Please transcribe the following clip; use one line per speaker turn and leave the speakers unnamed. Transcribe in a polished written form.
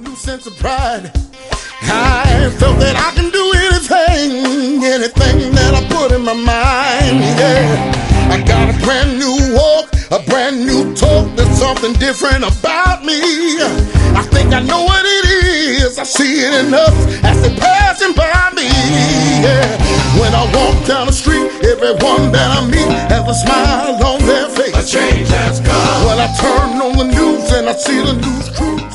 new sense of pride. I felt that I can do anything that I put in my mind. Yeah, I got a brand new walk, a brand new talk. There's something different about me. I think I know what it is. I see it enough as they're passing by me. Yeah, when I walk down the street, everyone that I meet has a smile on their face.
A change has come.
When I turn on the news and I see the news crew